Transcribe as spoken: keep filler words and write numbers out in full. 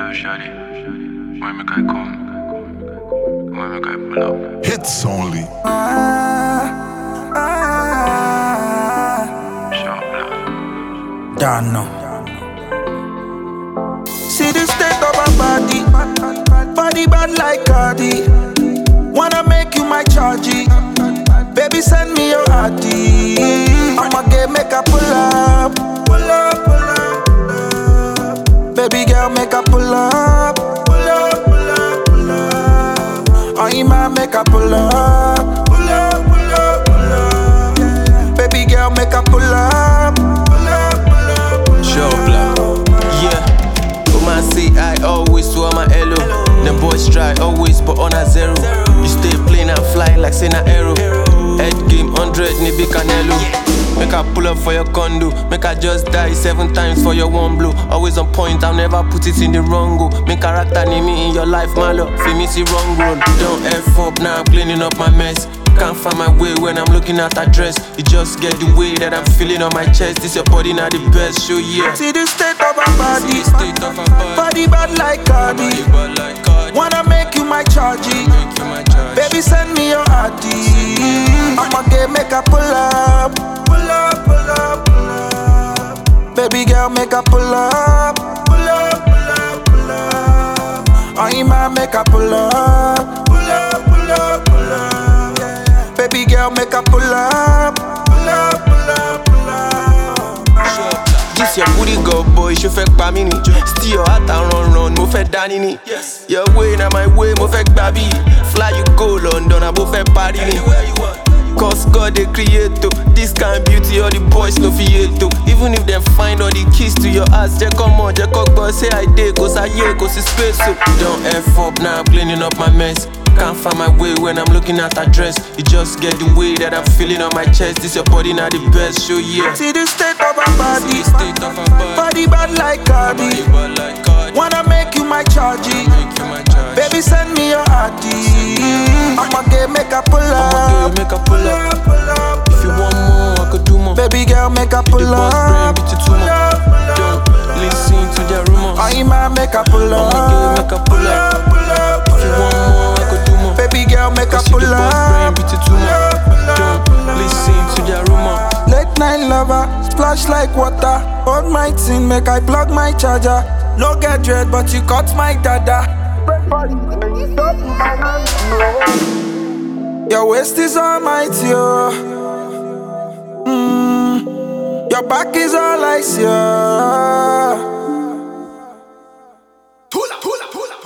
Yo, shawty, when make I come? When make I pull up? Hits only. Sharp blood. Don't know. See the state of my body, body bad like Cardi. Wanna make you my chargy. Baby, send me your I D. I'ma get make a pull up, pull up, pull up, pull up. Baby girl, make a pull up, pull up, pull up, pull up. Oh, you might make a pull up, pull up, pull up, pull up. Baby girl, make a pull up, pull up, pull up, pull up. Sure, blood. Yeah. Woman say I always to my hello. Them boys try always, but on a zero. You stay playing and flying like say na arrow. Head game hundred, nibi canelo. Make I pull up for your condo. Make I just die seven times for your one blow. Always on point, I'll never put it in the wrong go. Make character name me in your life, my love. Feel me see wrong road. Don't F up now, I'm cleaning up my mess. Can't find my way when I'm looking at that dress. You just get the way that I'm feeling on my chest. This your body not the best, show yeah. See the state of my body, State of my body, body bad like Cardi. body bad like God. Wanna make you my chargy. Make you my charge. Baby, send me your I D. I'ma get make a pull up, pull up, pull up, pull up. Baby girl, make a pull up, pull up, pull up, pull up. Oh, you might make a pull up, pull up, pull up, pull up. Baby girl, make a pull up, pull up, pull up, pull up. This your booty go boy, you fake pa mini. Steal your heart and run run, mo fake dani ni. Your way na my way, mo fake baby. Fly you go London, I mo fake party ni. Cause God they create to this kind of beauty, all the boys no fear to. Even if they find all the keys to your ass, just come on, just cock boy say I did, cause I yeah, cause it's space so. Don't F up now, I'm cleaning up my mess. Can't find my way when I'm looking at that dress. You just get the way that I'm feeling on my chest. This your body not the best, show yeah. See the state of my body, State of my body, body bad like Cardi. body bad like God. Wanna make you my chargy. Make you my charge. Baby, send me your I D. I'ma get make a pull I'ma up, get make a pull up. pull up. If you want more, I could do more. Baby girl, make a pull The boss up, brain beat you too pull much. up, pull up. Don't listen to their rumors. Oh, you might make a pull I'ma up, get make a pull up. pull up, If you want more, I could do more. baby girl, make a Cause you pull the boss brain up. beat you too much. Don't listen to their rumor. Late night lover, splash like water. Hold my tin, make I plug my charger. No get dread, but you cut my dada. Your waist is almighty, oh. Mm. Your back is all I see, oh.